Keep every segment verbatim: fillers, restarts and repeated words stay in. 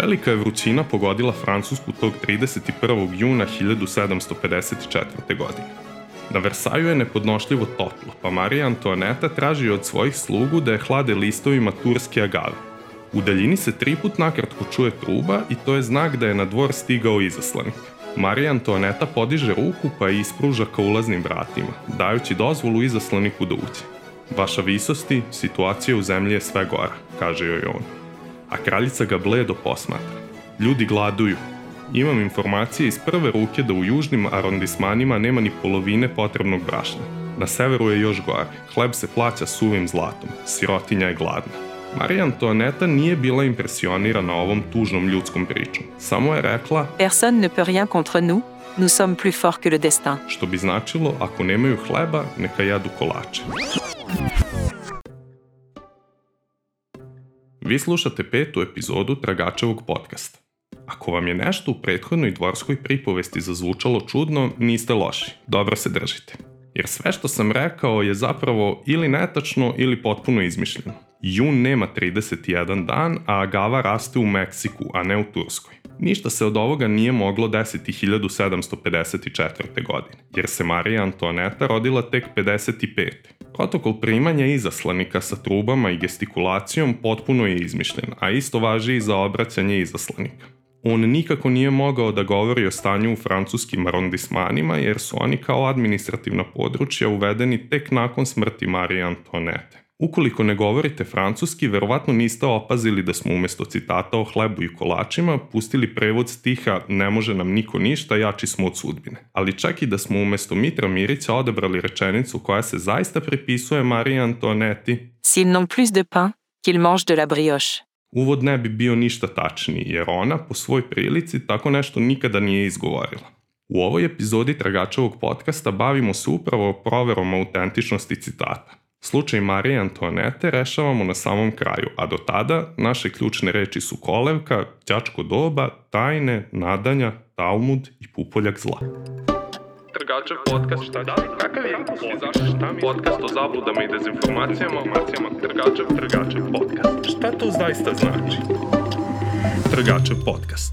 Velika je vrućina pogodila Francusku tog trideset prvog juna hiljadu sedamsto pedeset četvrte. godine. Na Versaju je nepodnošljivo toplo, pa Marija Antoaneta traži od svojih slugu da je hlade listovima turske agave. U daljini se triput nakratko čuje truba i to je znak da je na dvor stigao izaslanik. Marija Antoaneta podiže ruku pa je ispruža ka ulaznim vratima, dajući dozvolu izaslaniku da uđe. Vaša visosti, situacija u zemlji je sve gora, kaže joj on. A kraljica ga bledo posmatra. Ljudi gladuju. Imam informacije iz prve ruke da u južnim arondismanima nema ni polovine potrebnog brašna. Na severu je još gore. Hleb se plaća suvim zlatom. Sirotinja je gladna. Marija Antoaneta nije bila impresionirana ovom tužnom ljudskom pričom. Samo je rekla: Personne ne peut rien contre nous, nous sommes plus forts que le destin. Što bi značilo, ako nemaju hleba, neka jedu kolače. Vi slušate petu epizodu Tragačevog podcasta. Ako vam je nešto u prethodnoj dvorskoj pripovesti zazvučalo čudno, niste loši. Dobro se držite. Jer sve što sam rekao je zapravo ili netačno ili potpuno izmišljeno. Jun nema trideset jedan dan, a agava raste u Meksiku, a ne u Turskoj. Ništa se od ovoga nije moglo desiti hiljadu sedamsto pedeset četvrte. godine, jer se Marija Antoaneta rodila tek pedeset pete. Protokol primanja izaslanika sa trubama i gestikulacijom potpuno je izmišljen, a isto važi i za obraćanje izaslanika. On nikako nije mogao da govori o stanju u francuskim arondismanima, jer su oni kao administrativna područja uvedeni tek nakon smrti Marije Antoanete. Ukoliko ne govorite francuski, verovatno niste opazili da smo umjesto citata o hlebu i kolačima pustili prevod stiha "Ne može nam niko ništa, jači smo od sudbine". Ali čak i da smo umjesto Mitra Mirića odabrali rečenicu koja se zaista pripisuje Mariji Antoaneti: S'ils n'ont plus de pain, qu'ils mangent de la brioche. Uvod ne bi bio ništa tačniji, jer ona, po svoj prilici, tako nešto nikada nije izgovorila. U ovoj epizodi Tragačevog podcasta bavimo se upravo proverom autentičnosti citata. Slučaj Marije Antoanete rešavamo na samom kraju, a do tada naše ključne reči su kolevka, đačko doba, tajne, nadanja, talmud i pupoljak zla. Tragačev podcast, šta da? Kakav je? Zašto? Podcast o zabludama i dezinformacijama, Tragačev, Tragačev podcast. Šta to zaista znači? Tragačev podcast.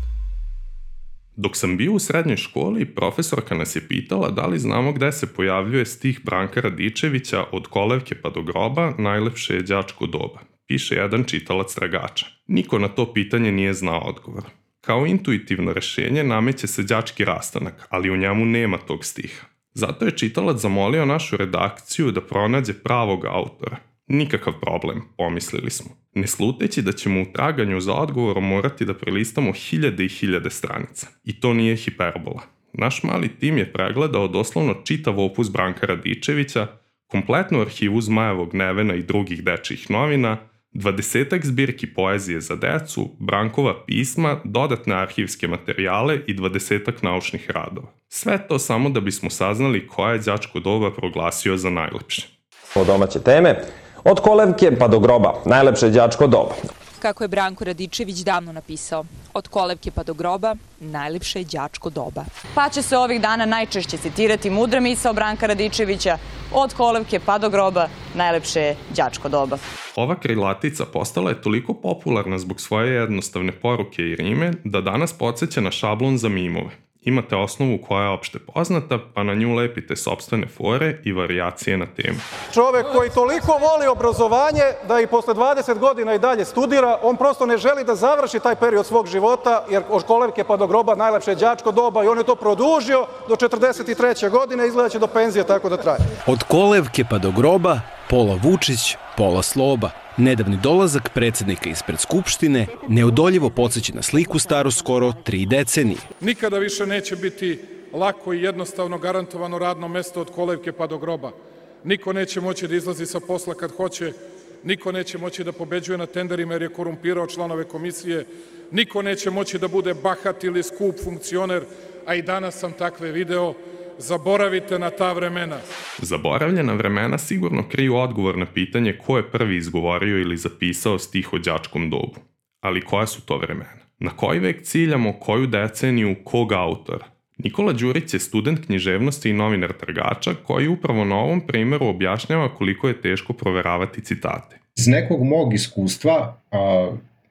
Dok sam bio u srednjoj školi, profesorka nas je pitala da li znamo gde se pojavljuje stih Branka Radičevića "Od kolevke pa do groba, najlepše je đačko doba", piše jedan čitalac Tragača. Niko na to pitanje nije znao odgovor. Kao intuitivno rešenje nameće se đački rastanak, ali u njemu nema tog stiha. Zato je čitalac zamolio našu redakciju da pronađe pravog autora. Nikakav problem, pomislili smo. Ne sluteći da ćemo u traganju za odgovorom morati da prelistamo hiljade i hiljade stranica. I to nije hiperbola. Naš mali tim je pregledao doslovno čitav opus Branka Radičevića, kompletnu arhivu Zmajevog Nevena i drugih dečjih novina, dvadesetak zbirki poezije za decu, Brankova pisma, dodatne arhivske materijale i dvadesetak naučnih radova. Sve to samo da bismo saznali koja je đačko doba proglasio za najlepše. Od domaće teme, od kolevke pa do groba, najlepše đačko doba. Kako je Branko Radičević davno napisao, od kolevke pa do groba, najlepše je đačko doba. Pa će se ovih dana najčešće citirati mudra misao Branka Radičevića: od kolevke pa do groba, najlepše je đačko doba. Ova krilatica postala je toliko popularna zbog svoje jednostavne poruke i rime da danas podsjeća na šablon za mimove. Imate osnovu koja je opšte poznata, pa na nju lepite sopstvene fore i varijacije na temu. Čovek koji toliko voli obrazovanje da i posle dvadeset godina i dalje studira, on prosto ne želi da završi taj period svog života, jer od kolevke pa do groba najlepše je đačko doba, i on je to produžio do četrdeset treće godine, izgleda će do penzije tako da traje. Od kolevke pa do groba, pola Vučić, pola Sloba. Nedavni dolazak predsjednika ispred Skupštine neodoljivo podsjeća na sliku staru skoro tri decenije. Nikada više neće biti lako i jednostavno garantovano radno mesto od kolevke pa do groba. Niko neće moći da izlazi sa posla kad hoće, niko neće moći da pobeđuje na tenderima jer je korumpirao članove komisije, niko neće moći da bude bahat ili skup funkcioner, a i danas sam takve video. Zaboravite na ta vremena. Zaboravljena vremena sigurno kriju odgovor na pitanje ko je prvi izgovorio ili zapisao stih o đačkom dobu. Ali koja su to vremena? Na koji vek ciljamo, koju deceniju, kog autora? Nikola Đurić je student književnosti i novinar Tragača koji upravo na ovom primjeru objašnjava koliko je teško proveravati citate. Iz nekog mog iskustva, a,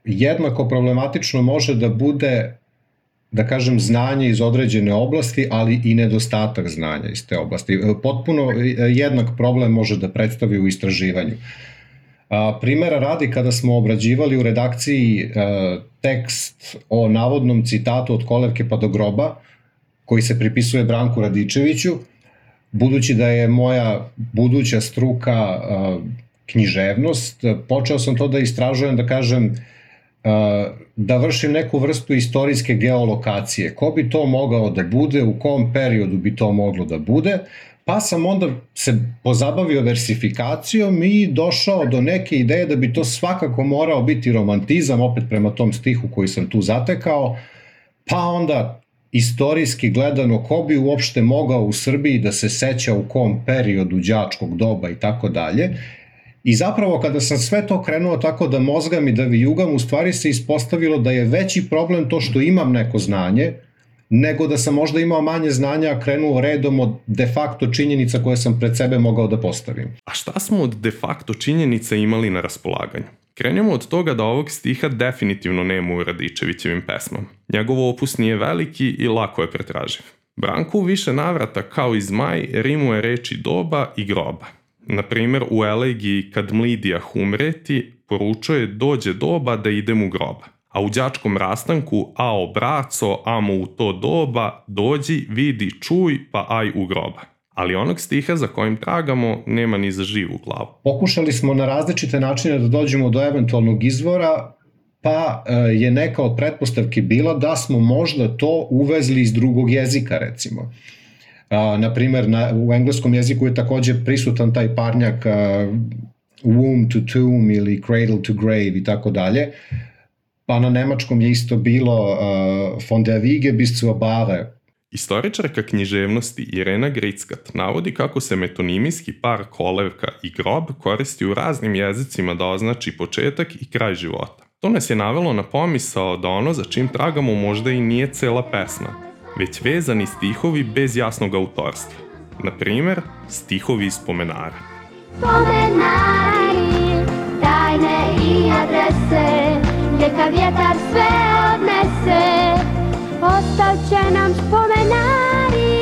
jednako problematično može da bude, da kažem, znanje iz određene oblasti, ali i nedostatak znanja iz te oblasti. Potpuno jednak problem može da predstavi u istraživanju. A, primera radi, kada smo obrađivali u redakciji a, tekst o navodnom citatu od kolevke pa do groba, koji se pripisuje Branku Radičeviću, budući da je moja buduća struka a, književnost, počeo sam to da istražujem, da kažem, a, da vršim neku vrstu istorijske geolokacije. Ko bi to mogao da bude, u kom periodu bi to moglo da bude, pa sam onda se pozabavio versifikacijom i došao do neke ideje da bi to svakako morao biti romantizam, opet prema tom stihu koji sam tu zatekao, pa onda istorijski gledano ko bi uopšte mogao u Srbiji da se seća u kom periodu đačkog doba i tako dalje. I zapravo kada sam sve to krenuo tako da mozgam i da vijugam, u stvari se ispostavilo da je veći problem to što imam neko znanje, nego da sam možda imao manje znanja, a krenuo redom od de facto činjenica koje sam pred sebe mogao da postavim. A šta smo od de facto činjenica imali na raspolaganju? Krenemo od toga da ovog stiha definitivno nema u Radičevićevim pesmama. Njegov opus nije veliki i lako je pretraživ. Branko u više navrata, kao i Zmaj, rimuje reči doba i groba. Na primjer, u elegiji Kad mlidija umreti poručuje dođe doba da idem u groba. A u đačkom rastanku ao braco, amo u to doba, dođi, vidi, čuj, pa aj u groba. Ali onog stiha za kojim tragamo nema ni za živu glavu. Pokušali smo na različite načine da dođemo do eventualnog izvora, pa je neka od pretpostavki bila da smo možda to uvezli iz drugog jezika, recimo. Naprimer, na, u engleskom jeziku je takođe prisutan taj parnjak uh, womb to tomb ili cradle to grave i tako dalje. Pa na nemačkom je isto bilo uh, von der Wiege bis zur Bahre. Istoričarka književnosti Irena Grickat navodi kako se metonimijski par kolevka i grob koristi u raznim jezicima da označi početak i kraj života. To nas je navelo na pomisao da ono za čim tragamo možda i nije cela pesma, već vezani stihovi bez jasnog autorstva. Na primer, stihovi iz Spomenara. Spomenari, tajne i adrese, neka vjetar sve odnese, ostat će nam spomenari.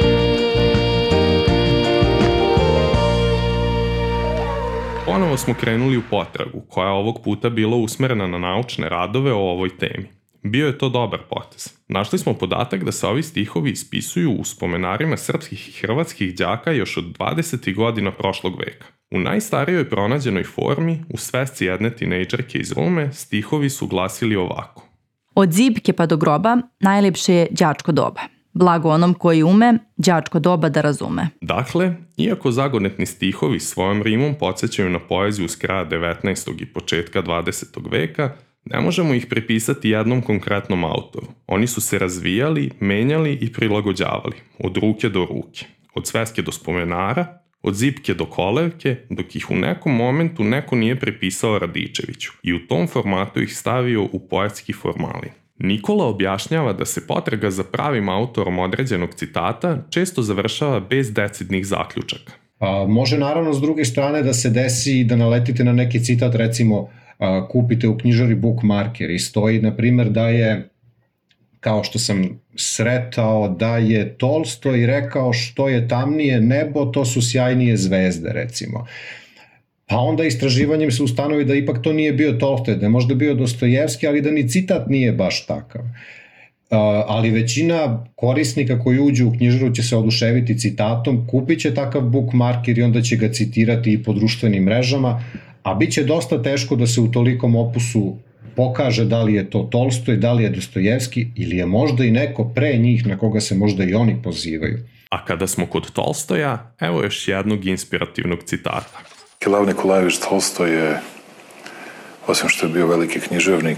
Ponovo smo krenuli u potragu, koja je ovog puta bila usmerena na naučne radove o ovoj temi. Bio je to dobar potez. Našli smo podatak da se ovi stihovi ispisuju u spomenarima srpskih i hrvatskih đaka još od dvadesetih godina prošlog veka. U najstarijoj pronađenoj formi, u svesci jedne tinejdžerke iz Rume, stihovi su glasili ovako. Od zibke pa do groba najlepše je đačko doba. Blago onom koji ume, đačko doba da razume. Dakle, iako zagonetni stihovi svojom rimom podsjećaju na poeziju s kraja devetnaestog i početka dvadesetog veka, ne možemo ih pripisati jednom konkretnom autoru. Oni su se razvijali, menjali i prilagođavali, od ruke do ruke, od sveske do spomenara, od zipke do kolevke, dok ih u nekom momentu neko nije pripisao Radičeviću i u tom formatu ih stavio u poetski formalin. Nikola objašnjava da se potraga za pravim autorom određenog citata često završava bez decidnih zaključaka. A, može naravno s druge strane da se desi da naletite na neki citat, recimo a, kupite u knjižari bookmarker i stoji, na primjer, da je, kao što sam sretao, da je Tolstoj rekao što je tamnije nebo, to su sjajnije zvezde, recimo. Pa onda istraživanjem se ustanovi da ipak to nije bio Tolstoj, da je možda bio Dostojevski, ali da ni citat nije baš takav. Uh, ali većina korisnika koji uđu u knjižaru će se oduševiti citatom, kupit će takav bookmarker i onda će ga citirati i po društvenim mrežama, a bit će dosta teško da se u tolikom opusu pokaže da li je to Tolstoj, da li je Dostojevski ili je možda i neko pre njih na koga se možda i oni pozivaju. A kada smo kod Tolstoja, evo još jednog inspirativnog citata. Lev Nikolajević Tolstoj je, osim što je bio veliki književnik,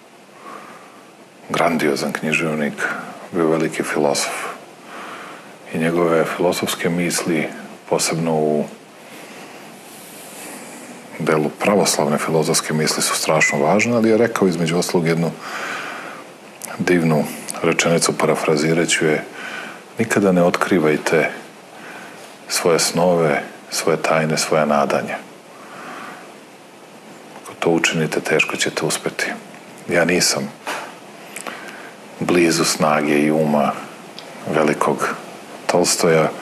grandiozan književnik, bio veliki filozof. I njegove filozofske misli, posebno u delu pravoslavne filozofske misli, su strašno važne, ali je rekao između oslog jednu divnu rečenicu, parafraziraću je: nikada ne otkrivajte svoje snove, svoje tajne, svoje nadanje. Ako to učinite, teško ćete uspeti. Ja nisam blizu snage i uma velikog Tolstoja.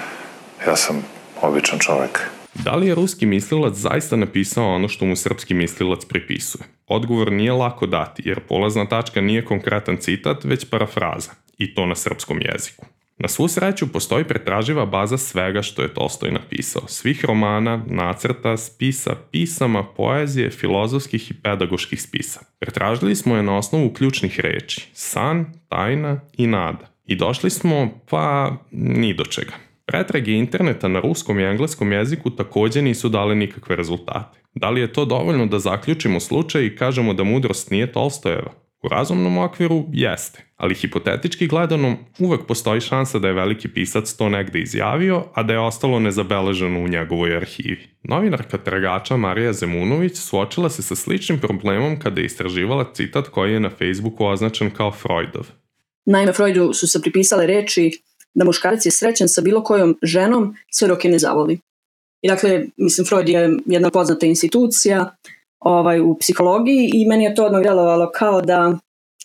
Ja sam običan čovek. Da li je ruski mislilac zaista napisao ono što mu srpski mislilac pripisuje? Odgovor nije lako dati, jer polazna tačka nije konkretan citat, već parafraza, i to na srpskom jeziku. Na svu sreću postoji pretraživa baza svega što je Tolstoj napisao, svih romana, nacrta, spisa, pisama, poezije, filozofskih i pedagoških spisa. Pretražili smo je na osnovu ključnih reči: san, tajna i nada. I došli smo, pa, ni do čega. Pretrage interneta na ruskom i engleskom jeziku također nisu dale nikakve rezultate. Da li je to dovoljno da zaključimo slučaj i kažemo da mudrost nije Tolstojeva? U razumnom okviru jeste, ali hipotetički gledano uvek postoji šansa da je veliki pisac to negde izjavio, a da je ostalo nezabeleženo u njegovoj arhivi. Novinarka tragača Marija Zemunović suočila se sa sličnim problemom kada je istraživala citat koji je na Facebooku označen kao Freudov. Naime, Freudu su se pripisale reči da muškarac je srećan sa bilo kojom ženom sve dok je ne zavoli. I dakle, mislim, Freud je jedna poznata institucija ovaj, u psihologiji i meni je to odmah djelovalo kao da,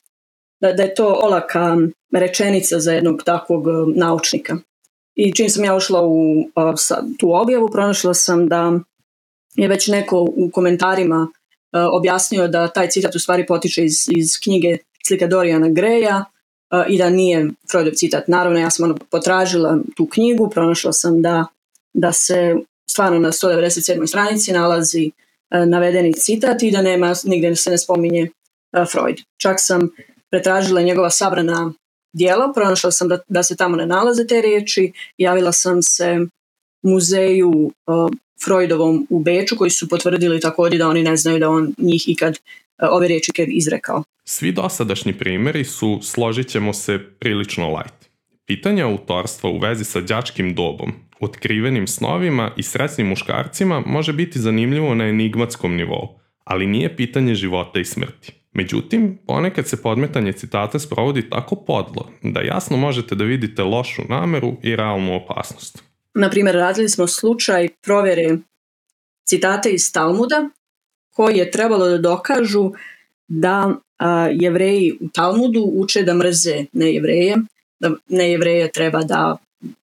da, da je to olaka rečenica za jednog takvog naučnika. I čim sam ja ušla u uh, sa, tu objavu, pronašla sam da je već neko u komentarima uh, objasnio da taj citat u stvari potiče iz, iz knjige Slika Dorijana Greja uh, i da nije Freudov citat. Naravno, ja sam ono potražila tu knjigu, pronašla sam da, da se stvarno na sto devedeset sedmoj stranici nalazi uh, navedeni citat i da nema, nigdje se ne spominje uh, Freud. Čak sam pretražila njegova sabrana dijela, pronašla sam da, da se tamo ne nalaze te riječi, javila sam se muzeju uh, Freudovom u Beču koji su potvrdili također da oni ne znaju da on njih ikad uh, ove riječi kad izrekao. Svi dosadašnji primjeri su, složit ćemo se, prilično light. Pitanje autorstva u vezi sa đačkim dobom, otkrivenim snovima i srećnim muškarcima može biti zanimljivo na enigmatskom nivou, ali nije pitanje života i smrti. Međutim, ponekad se podmetanje citata sprovodi tako podlo da jasno možete da vidite lošu nameru i realnu opasnost. Na primjer, radili smo slučaj provjere citata iz Talmuda koji je trebalo da dokažu da a, Jevreji u Talmudu uče da mrze nejevreje, da nejevreje treba da,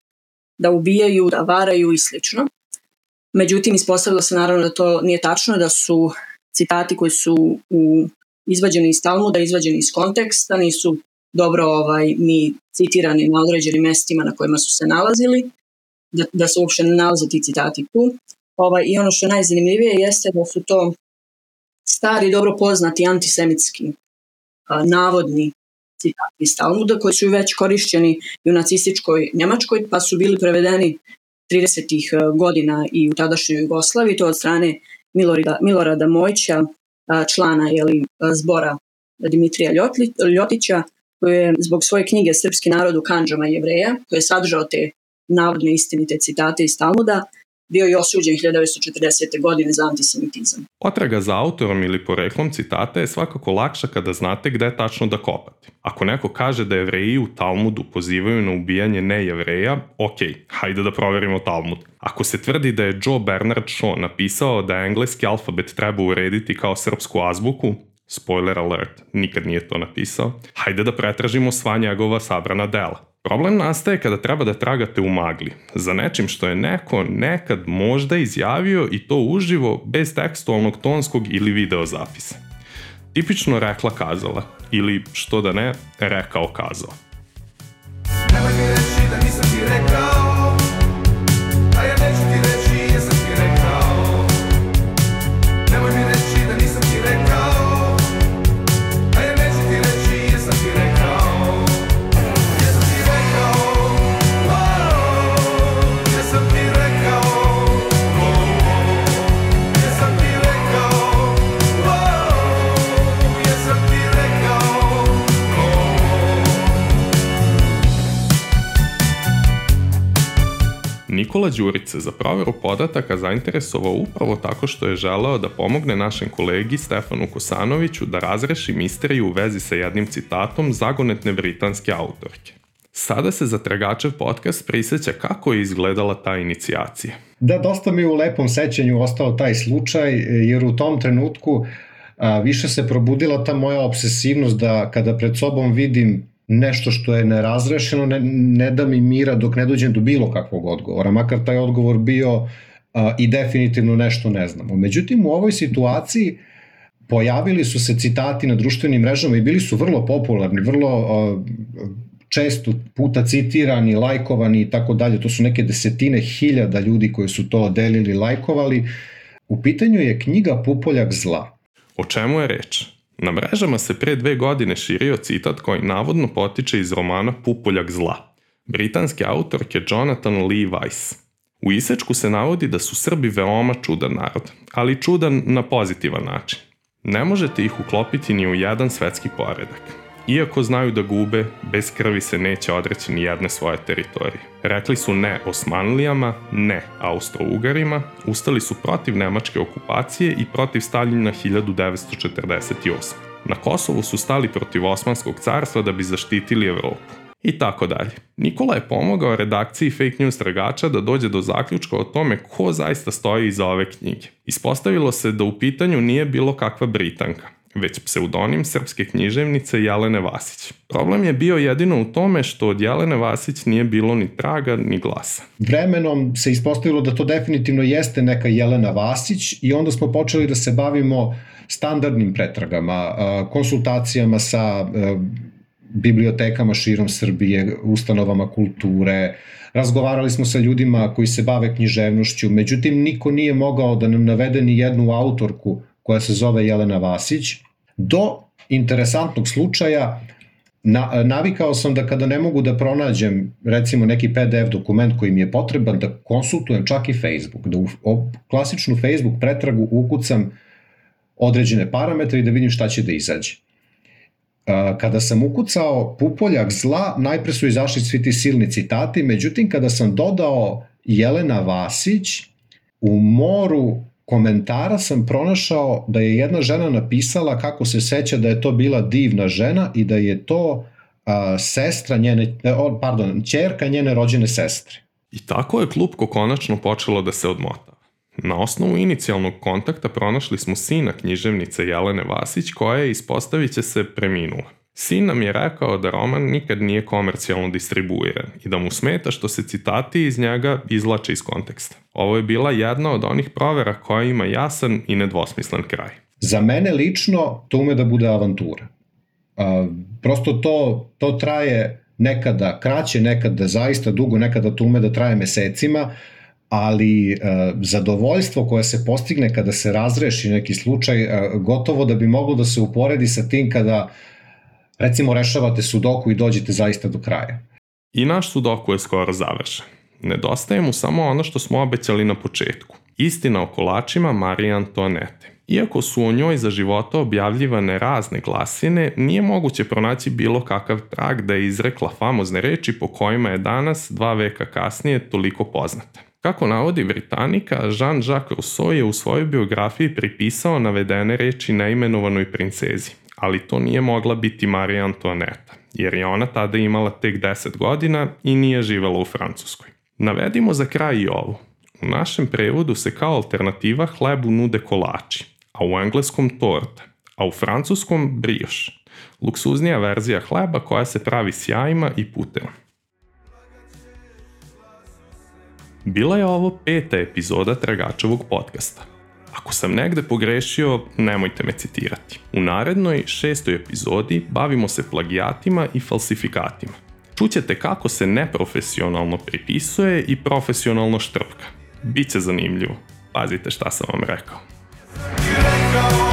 da ubijaju, da varaju i slično. Međutim, ispostavilo se naravno da to nije tačno, da su citati koji su u izvađeni iz Talmuda, izvađeni iz konteksta, nisu dobro ovaj, ni citirani na određenim mjestima na kojima su se nalazili, da, da se uopšte ne nalaze ti citati tu. Ovaj, I ono što je najzanimljivije jeste da su to stari, dobro poznati antisemitski a, navodni citati iz Talmuda koji su već korišćeni i u nacističkoj Njemačkoj, pa su bili prevedeni tridesetih godina i u tadašnjoj Jugoslaviji, to od strane Milorada, Milorada Mojića, člana jeli, zbora Dimitrija Ljotića, koji je zbog svoje knjige Srpski narod u kandžama Jevreja, koji je sadržao te navodne istinite citate iz Talmuda, bio je osuđen hiljadu devetsto četrdesete. godine za antisemitizam. Potraga za autorom ili poreklom citata je svakako lakša kada znate gde tačno da kopate. Ako neko kaže da Jevreji u Talmudu pozivaju na ubijanje ne-Jevreja, ok, hajde da proverimo Talmud. Ako se tvrdi da je Joe Bernard Shaw napisao da engleski alfabet treba urediti kao srpsku azbuku, spoiler alert, nikad nije to napisao, hajde da pretražimo sva njegova sabrana dela. Problem nastaje kada treba da tragate u magli, za nečim što je neko nekad možda izjavio i to uživo bez tekstualnog tonskog ili video zapisa. Tipično rekla kazala, ili što da ne, rekao kazao. Nemoj mi reći da nisam ti rekao, a ja neću ti reći jesam ti rekao. Nemoj mi reći da nisam ti rekao, a ja neću ti reći jesam ti rekao. Jesam ti rekao, oh, jesam ti rekao, oh, jesam ti rekao, oh, jesam ti rekao, oh. Nikola Đurić se za provjeru podataka zainteresovao upravo tako što je želeo da pomogne našem kolegi Stefanu Kosanoviću da razreši misteriju u vezi sa jednim citatom zagonetne britanske autorke. Sada se za Tragačev podcast prisjeća kako je izgledala ta inicijacija. Da, dosta mi je u lepom sećanju ostao taj slučaj, jer u tom trenutku a, više se probudila ta moja obsesivnost da kada pred sobom vidim nešto što je nerazrešeno, ne, ne da mi mira dok ne dođem do bilo kakvog odgovora, makar taj odgovor bio a, i definitivno nešto ne znamo. Međutim, u ovoj situaciji pojavili su se citati na društvenim mrežama i bili su vrlo popularni, vrlo a, često puta citirani, lajkovani i tako dalje. To su neke desetine hiljada ljudi koji su to delili, lajkovali. U pitanju je knjiga Pupoljak zla. O čemu je reč? Na mrežama se pre dve godine širio citat koji navodno potiče iz romana Pupoljak zla, britanske autorke Jonathan Lee Weiss. U isečku se navodi da su Srbi veoma čudan narod, ali čudan na pozitivan način. Ne možete ih uklopiti ni u jedan svetski poredak. Iako znaju da gube, bez krvi se neće odreći ni jedne svoje teritorije. Rekli su ne Osmanlijama, ne Austro-Ugarima, ustali su protiv nemačke okupacije i protiv Staljina hiljadu devetsto četrdeset osme. Na Kosovu su stali protiv Osmanskog carstva da bi zaštitili Evropu. I tako dalje. Nikola je pomogao redakciji fake news tragača da dođe do zaključka o tome ko zaista stoji iza ove knjige. Ispostavilo se da u pitanju nije bilo kakva Britanka, već pseudonim srpske književnice Jelene Vasić. Problem je bio jedino u tome što od Jelene Vasić nije bilo ni traga ni glasa. Vremenom se ispostavilo da to definitivno jeste neka Jelena Vasić i onda smo počeli da se bavimo standardnim pretragama, konsultacijama sa bibliotekama širom Srbije, ustanovama kulture, razgovarali smo sa ljudima koji se bave književnošću, međutim niko nije mogao da nam navede ni jednu autorku koja se zove Jelena Vasić, do interesantnog slučaja. Na, navikao sam da kada ne mogu da pronađem recimo neki P D F dokument koji mi je potreban, da konsultujem čak i Facebook, da u o, klasičnu Facebook pretragu ukucam određene parametre i da vidim šta će da izađe. Kada sam ukucao Pupoljak zla, najpre su izašli svi ti silni citati, međutim kada sam dodao Jelena Vasić, u moru komentara sam pronašao da je jedna žena napisala kako se seća da je to bila divna žena i da je to a, sestra njene, pardon, ćerka njene rođene sestre. I tako je klupko konačno počelo da se odmota. Na osnovu inicijalnog kontakta pronašli smo sina književnice Jelene Vasić, koja je, ispostavit će se, preminula. Sin nam je rekao da roman nikad nije komercijalno distribuiran i da mu smeta što se citati iz njega izvlače iz konteksta. Ovo je bila jedna od onih provera koja ima jasan i nedvosmislen kraj. Za mene lično to ume da bude avantura. A, prosto to, to traje nekada kraće, nekada zaista dugo, nekada to ume da traje mesecima, ali e, zadovoljstvo koje se postigne kada se razreši neki slučaj, e, gotovo da bi moglo da se uporedi sa tim kada recimo rešavate sudoku i dođete zaista do kraja. I naš sudoku je skoro završen. Nedostaje mu samo ono što smo obećali na početku. Istina o kolačima Marije Antoanete. Iako su o njoj za života objavljivane razne glasine, nije moguće pronaći bilo kakav trag da je izrekla famozne reči po kojima je danas, dva veka kasnije, toliko poznata. Kako navodi Britanika, Jean-Jacques Rousseau je u svojoj biografiji pripisao navedene reči neimenovanoj princezi, ali to nije mogla biti Marija Antoaneta, jer je ona tada imala tek deset godina i nije živela u Francuskoj. Navedimo za kraj i ovo. U našem prevodu se kao alternativa hlebu nude kolači, a u engleskom torta, a u francuskom brioche, luksuznija verzija hleba koja se pravi s jajima i putevom. Bila je ovo peta epizoda Tragačevog podcasta. Ako sam negde pogrešio, nemojte me citirati. U narednoj šestoj epizodi bavimo se plagijatima i falsifikatima. Čućete kako se neprofesionalno pripisuje i profesionalno štrpka. Biće zanimljivo. Pazite šta sam vam rekao.